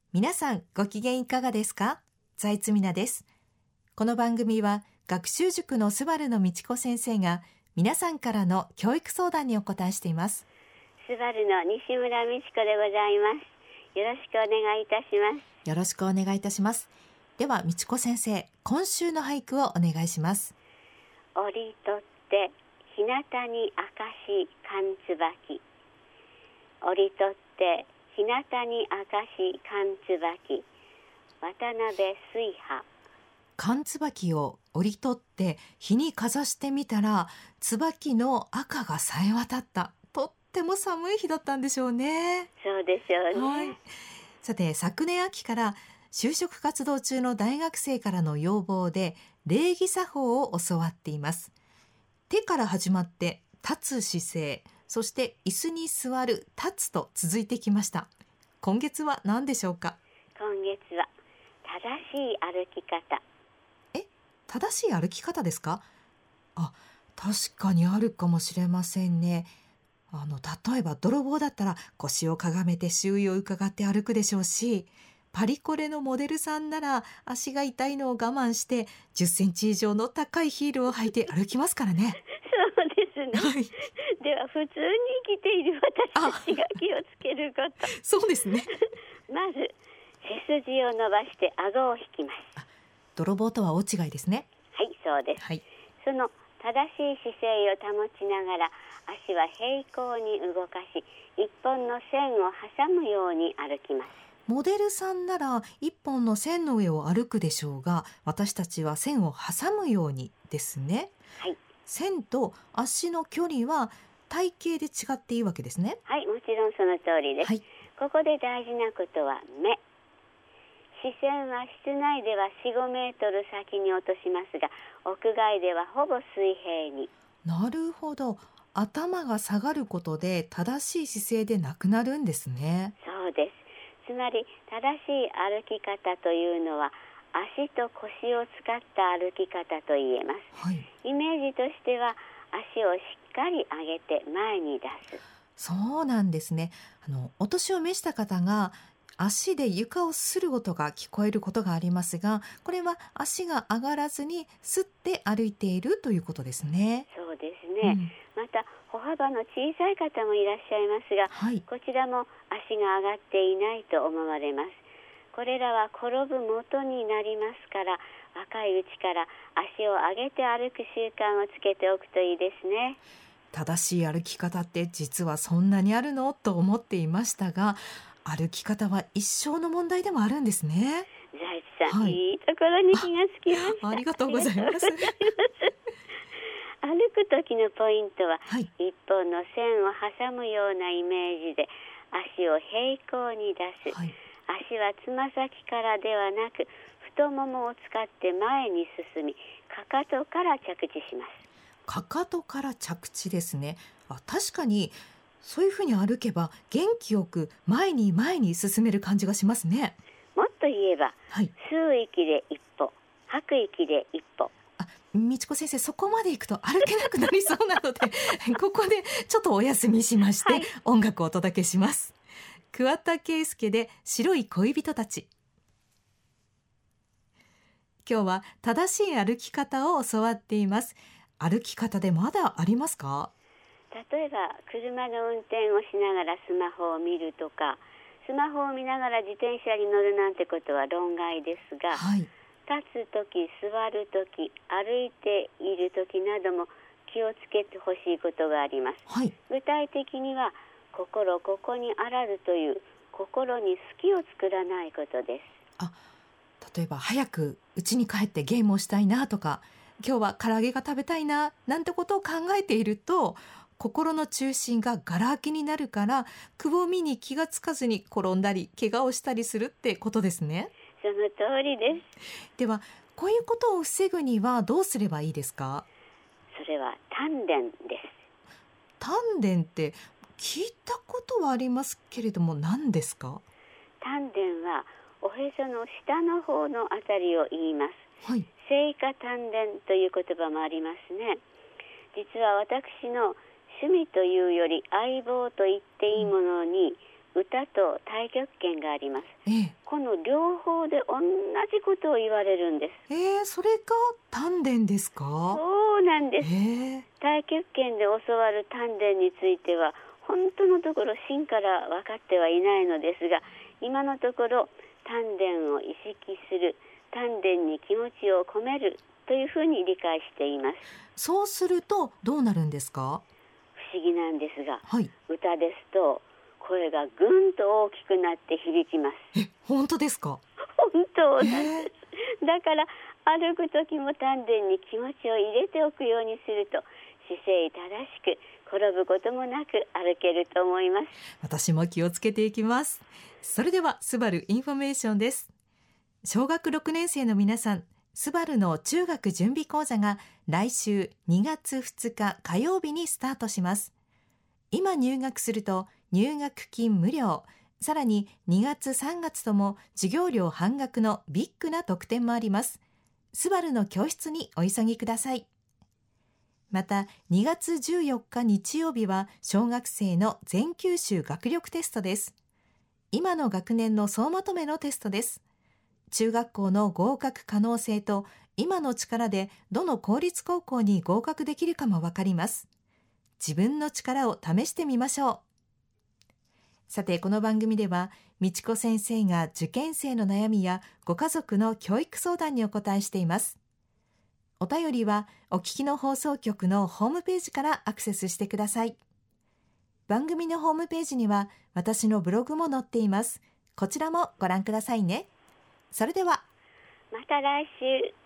皆さんご機嫌いかがですか？財津みなです。この番組は学習塾のスバルの道子先生が皆さんからの教育相談にお答えしています。 スバルの西村美智子でございます。よろしくお願いいたします。 よろしくお願いいたします。では道子先生、今週の俳句をお願いします。 折り取って日向に明かし寒椿、折り取って日向に明かし寒椿、渡辺水波。 寒椿を折り取って日にかざしてみたら、椿の赤がさえ渡った。とっても寒い日だったんでしょうね。 そうでしょうね、 はい。さて、昨年秋から就職活動中の大学生からの要望で礼儀作法を教わっています。手から始まって立つ姿勢、そして椅子に座る立つと続いてきました。今月は何でしょうか？ 今月は正しい歩き方。 正しい歩き方ですか？確かにあるかもしれませんね。例えば泥棒だったら腰をかがめて周囲を伺って歩くでしょうし、パリコレのモデルさんなら足が痛いのを我慢して10センチ以上の高いヒールを履いて歩きますからね。 そうですね、では普通に生きている私たちが気をつけること。 そうですね。 まず背筋を伸ばして顎を引きます。 泥棒とは大違いですね。 はい、そうです、 はい。 その正しい姿勢を保ちながら足は平行に動かし、一本の線を挟むように歩きます。 モデルさんなら一本の線の上を歩くでしょうが、私たちは線を挟むようにですね。 はい、 線と足の距離は体型で違っていいわけですね。 はい、もちろんその通りです、 はい。 ここで大事なことは目。視線は室内では 4,5 メートル先に落としますが、屋外ではほぼ水平に。 なるほど。頭が下がることで正しい姿勢でなくなるんですね。 そうです。つまり正しい歩き方というのは足と腰を使った歩き方と言えます、 はい。 イメージとしては足をしっかり上げて前に出す。 そうなんですね。お年を召した方が足で床を擦る音が聞こえることがありますが、これは足が上がらずに擦って歩いているということですね。 そうですね、また歩幅の小さい方もいらっしゃいますが、 はい。 こちらも足が上がっていないと思われます。これらは転ぶ元になりますから、若いうちから足を上げて歩く習慣をつけておくといいですね。 正しい歩き方って実はそんなにあるのと思っていましたが、歩き方は一生の問題でもあるんですね。 財津さん、 はい。 いいところに気がつきました。 ありがとうございます。 歩く時のポイントは、 はい。 一本の線を挟むようなイメージで足を平行に出す、 はい。 足はつま先からではなく太ももを使って前に進み、かかとから着地します。 かかとから着地ですね。確かにそういうふうに歩けば元気よく前に前に進める感じがしますね。 もっと言えば、 はい。 吸う息で一歩、吐く息で一歩。 道子先生、そこまで行くと歩けなくなりそうなのでここでちょっとお休みしまして、 はい、 音楽をお届けします。桑田佳祐で白い恋人たち。今日は正しい歩き方を教わっています。歩き方でまだありますか？ 例えば車の運転をしながらスマホを見るとか、スマホを見ながら自転車に乗るなんてことは論外ですが、 はい。 立つとき、座るとき、歩いているときなども気をつけてほしいことがあります。 はい。 具体的には、心ここにあらずという心に隙を作らないことです。 例えば早く家に帰ってゲームをしたいなとか、今日は唐揚げが食べたいななんてことを考えていると、心の中心がガラ空きになるから、くぼみに気がつかずに転んだり怪我をしたりするってことですね。 その通りです。 では、こういうことを防ぐにはどうすればいいですか？ それは丹田です。 丹田って聞いたことはありますけれども、何ですか？ 丹田はおへその下の方のあたりを言います。 はい。 聖火丹田という言葉もありますね。実は私の趣味というより相棒と言っていいものに、 歌と太極拳があります。 ええ、 この両方で同じことを言われるんです。 それが丹田ですか？ そうなんです。 ええ、 太極拳で教わる丹田については本当のところ真から分かってはいないのですが、今のところ丹田を意識する、丹田に気持ちを込めるというふうに理解しています。 そうするとどうなるんですか？ 不思議なんですが、 はい。 歌ですと声がぐんと大きくなって響きます。 本当ですか？ 本当なんえです。だから歩く時も丹田に気持ちを入れておくようにすると、姿勢正しく転ぶこともなく歩けると思います。 私も気をつけていきます。それではスバルインフォメーションです。小学6年生の皆さん、スバルの中学準備講座が来週2月2日火曜日にスタートします。今入学すると入学金無料、さらに2月3月とも授業料半額のビッグな特典もあります。スバルの教室にお急ぎください。また2月14日日曜日は小学生の全九州学力テストです。今の学年の総まとめのテストです。中学校の合格可能性と今の力でどの公立高校に合格できるかもわかります。自分の力を試してみましょう。さて、この番組では美智子先生が受験生の悩みやご家族の教育相談にお答えしています。お便りはお聞きの放送局のホームページからアクセスしてください。番組のホームページには私のブログも載っています。こちらもご覧くださいね。それではまた来週。